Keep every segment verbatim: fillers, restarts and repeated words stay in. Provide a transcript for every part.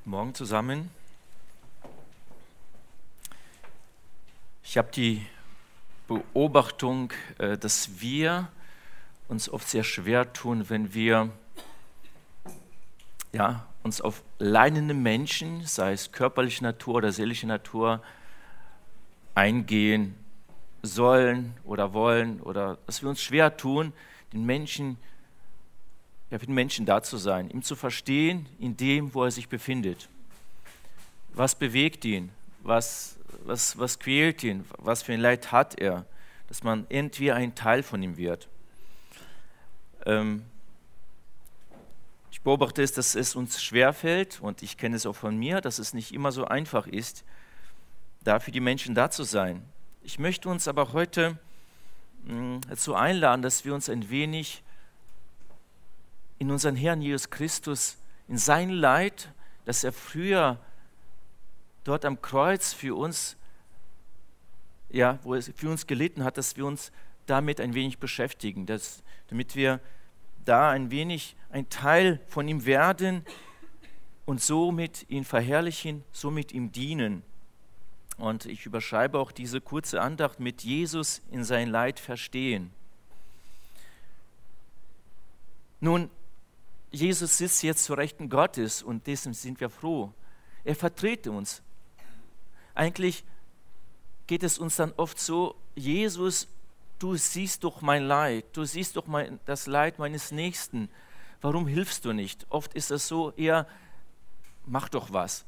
Guten Morgen zusammen. Ich habe die Beobachtung, dass wir uns oft sehr schwer tun, wenn wir ja, uns auf leidende Menschen, sei es körperliche Natur oder seelische Natur, eingehen sollen oder wollen, oder dass wir uns schwer tun, den Menschen, ja, für den Menschen da zu sein, ihm zu verstehen in dem, wo er sich befindet. Was bewegt ihn? Was, was, was quält ihn? Was für ein Leid hat er? Dass man irgendwie ein Teil von ihm wird. Ähm, ich beobachte es, dass es uns schwerfällt, und ich kenne es auch von mir, dass es nicht immer so einfach ist, da für die Menschen da zu sein. Ich möchte uns aber heute mh, dazu einladen, dass wir uns ein wenig in unseren Herrn Jesus Christus, in sein Leid, das er früher dort am Kreuz für uns, ja, wo er für uns gelitten hat, dass wir uns damit ein wenig beschäftigen, dass, damit wir da ein wenig ein Teil von ihm werden und somit ihn verherrlichen, somit ihm dienen. Und ich überschreibe auch diese kurze Andacht mit Jesus in sein Leid verstehen. Nun, Jesus sitzt jetzt zur Rechten Gottes und dessen sind wir froh. Er vertritt uns. Eigentlich geht es uns dann oft so: Jesus, du siehst doch mein Leid, du siehst doch mein, das Leid meines Nächsten. Warum hilfst du nicht? Oft ist es so eher: mach doch was.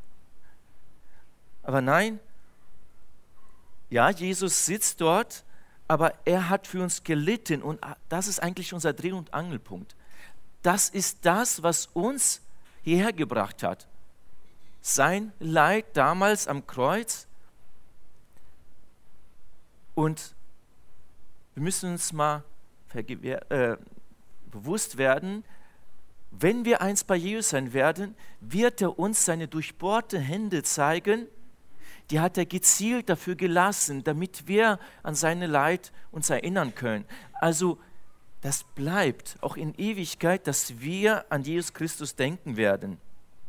Aber nein, ja, Jesus sitzt dort, aber er hat für uns gelitten, und das ist eigentlich unser Dreh- und Angelpunkt. Das ist das, was uns hierher gebracht hat. Sein Leid damals am Kreuz. Und wir müssen uns mal äh, bewusst werden, wenn wir einst bei Jesus sein werden, wird er uns seine durchbohrte Hände zeigen. Die hat er gezielt dafür gelassen, damit wir an seine Leid uns erinnern können. Also das bleibt auch in Ewigkeit, dass wir an Jesus Christus denken werden.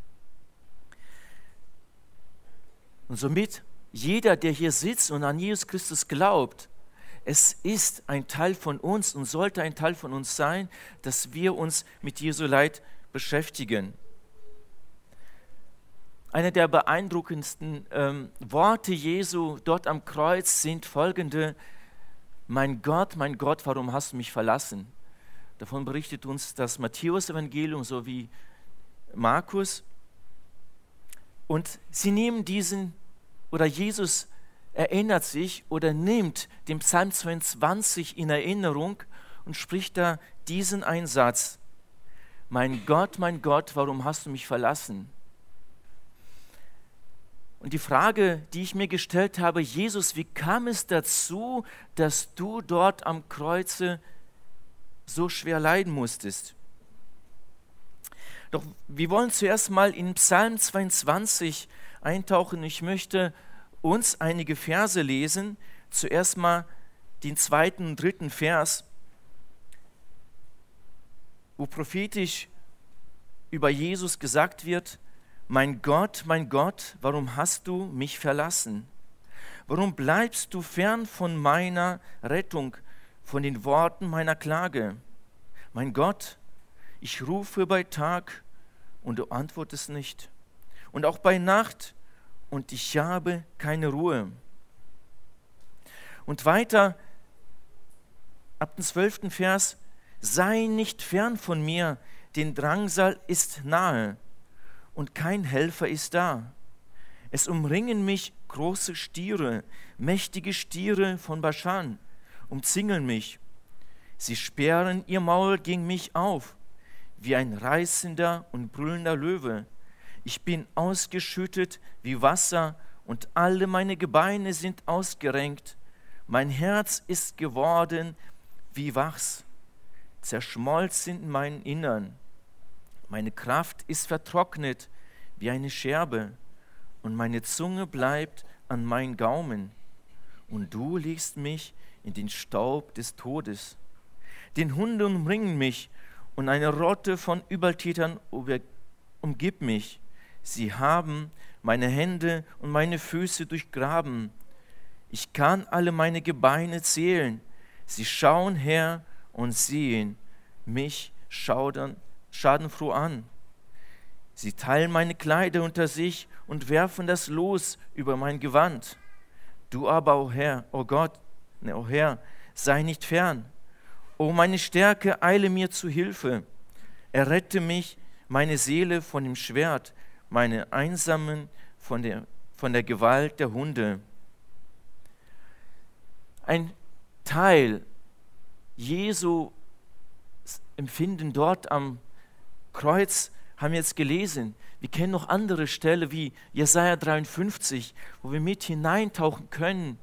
Und somit, jeder, der hier sitzt und an Jesus Christus glaubt, es ist ein Teil von uns und sollte ein Teil von uns sein, dass wir uns mit Jesu Leid beschäftigen. Eine der beeindruckendsten ähm, Worte Jesu dort am Kreuz sind folgende: Mein Gott, mein Gott, warum hast du mich verlassen? Davon berichtet uns das Matthäus-Evangelium sowie Markus. Und sie nehmen diesen, oder Jesus erinnert sich oder nimmt den Psalm zweiundzwanzig in Erinnerung und spricht da diesen Einsatz: Mein Gott, mein Gott, warum hast du mich verlassen? Und die Frage, die ich mir gestellt habe: Jesus, wie kam es dazu, dass du dort am Kreuze so schwer leiden musstest? Doch wir wollen zuerst mal in Psalm zweiundzwanzig eintauchen. Ich möchte uns einige Verse lesen. Zuerst mal den zweiten und dritten Vers, wo prophetisch über Jesus gesagt wird: Mein Gott, mein Gott, warum hast du mich verlassen? Warum bleibst du fern von meiner Rettung, von den Worten meiner Klage? Mein Gott, ich rufe bei Tag und du antwortest nicht, und auch bei Nacht, und ich habe keine Ruhe. Und weiter, ab dem zwölften Vers: Sei nicht fern von mir, denn Drangsal ist nahe und kein Helfer ist da. Es umringen mich große Stiere, mächtige Stiere von Baschan, umzingeln mich. Sie sperren ihr Maul gegen mich auf, wie ein reißender und brüllender Löwe. Ich bin ausgeschüttet wie Wasser, und alle meine Gebeine sind ausgerenkt. Mein Herz ist geworden wie Wachs, zerschmolzen in meinem Innern. Meine Kraft ist vertrocknet wie eine Scherbe, und meine Zunge bleibt an meinen Gaumen. Und du legst mich in den Staub des Todes. Den Hunde umringen mich, und eine Rotte von Übeltätern umgibt mich. Sie haben meine Hände und meine Füße durchgraben. Ich kann alle meine Gebeine zählen. Sie schauen her und sehen mich schaudern, schadenfroh an. Sie teilen meine Kleider unter sich und werfen das Los über mein Gewand. Du aber, o Herr, o Gott, ne, o Herr, sei nicht fern. O meine Stärke, eile mir zu Hilfe. Errette mich, meine Seele von dem Schwert, meine Einsamen von der, von der Gewalt der Hunde. Ein Teil Jesu Empfinden dort am Kreuz haben wir jetzt gelesen. Wir kennen noch andere Stellen wie Jesaja dreiundfünfzig, wo wir mit hineintauchen können.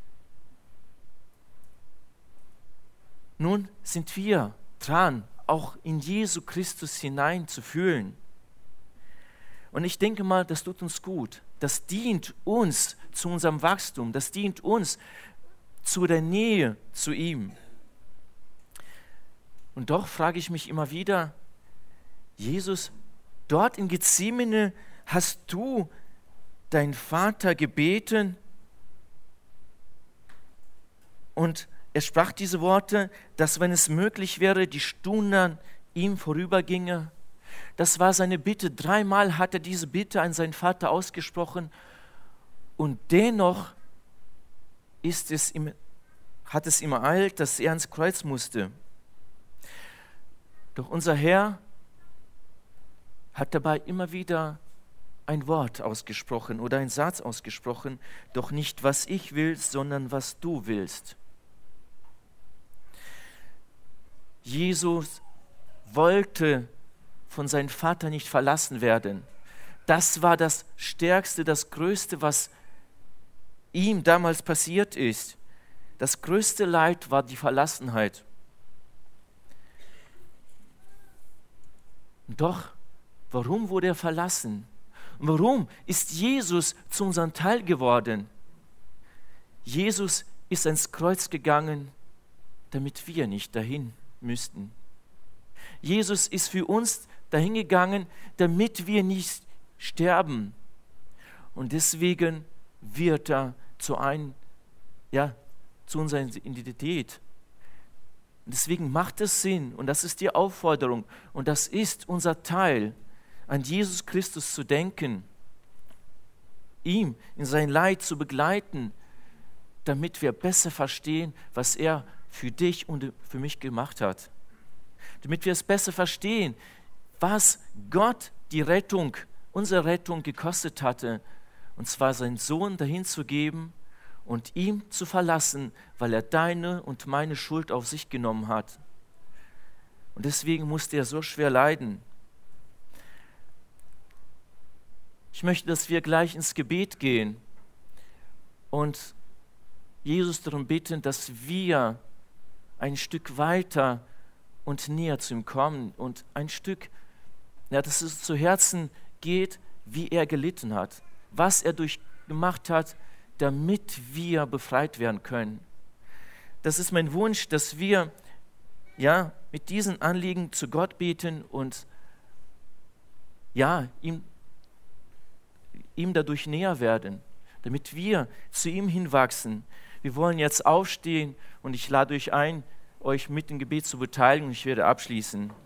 Nun sind wir dran, auch in Jesu Christus hineinzufühlen. Und ich denke mal, das tut uns gut. Das dient uns zu unserem Wachstum. Das dient uns zu der Nähe zu ihm. Und doch frage ich mich immer wieder, Jesus, dort in Gethsemane hast du deinen Vater gebeten und er sprach diese Worte, dass wenn es möglich wäre, die Stunde an ihm vorüberginge. Das war seine Bitte. Dreimal hat er diese Bitte an seinen Vater ausgesprochen und dennoch ist es ihm, hat es ihm ereilt, dass er ans Kreuz musste. Doch unser Herr hat dabei immer wieder ein Wort ausgesprochen oder einen Satz ausgesprochen, doch nicht was ich will, sondern was du willst. Jesus wollte von seinem Vater nicht verlassen werden. Das war das Stärkste, das Größte, was ihm damals passiert ist. Das größte Leid war die Verlassenheit. Und doch, warum wurde er verlassen? Und warum ist Jesus zu unserem Teil geworden? Jesus ist ans Kreuz gegangen, damit wir nicht dahin müssten. Jesus ist für uns dahin gegangen, damit wir nicht sterben. Und deswegen wird er zu, ein, ja, zu unserer Identität. Und deswegen macht es Sinn, und das ist die Aufforderung, und das ist unser Teil, an Jesus Christus zu denken, ihm in sein Leid zu begleiten, damit wir besser verstehen, was er für dich und für mich gemacht hat. Damit wir es besser verstehen, was Gott die Rettung, unsere Rettung gekostet hatte, und zwar seinen Sohn dahin zu geben und ihm zu verlassen, weil er deine und meine Schuld auf sich genommen hat. Und deswegen musste er so schwer leiden. Ich möchte, dass wir gleich ins Gebet gehen und Jesus darum bitten, dass wir ein Stück weiter und näher zu ihm kommen und ein Stück, ja, dass es zu Herzen geht, wie er gelitten hat, was er durchgemacht hat, damit wir befreit werden können. Das ist mein Wunsch, dass wir ja, mit diesen Anliegen zu Gott beten und ja, ihm, ihm dadurch näher werden, damit wir zu ihm hinwachsen. Wir wollen jetzt aufstehen und ich lade euch ein, euch mit dem Gebet zu beteiligen und ich werde abschließen.